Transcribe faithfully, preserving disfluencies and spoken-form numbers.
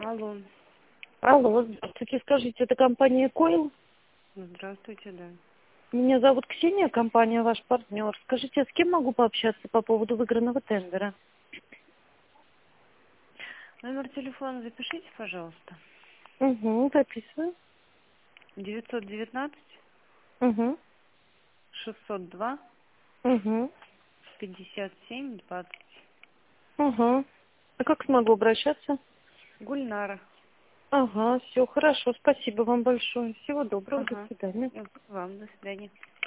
Алло. Алло, здравствуйте. Скажите, это компания Койл? Здравствуйте, да. Меня зовут Ксения, компания ваш партнер. Скажите, с кем могу пообщаться по поводу выигранного тендера? Номер телефона запишите, пожалуйста. Угу, записываю. девятьсот девятнадцать Угу, шестьсот два угу, пятьдесят семь двадцать. угу. А как смогу обращаться? Гульнара. Ага, все хорошо. Спасибо вам большое. Всего доброго. До Ага. свидания. И вам до свидания.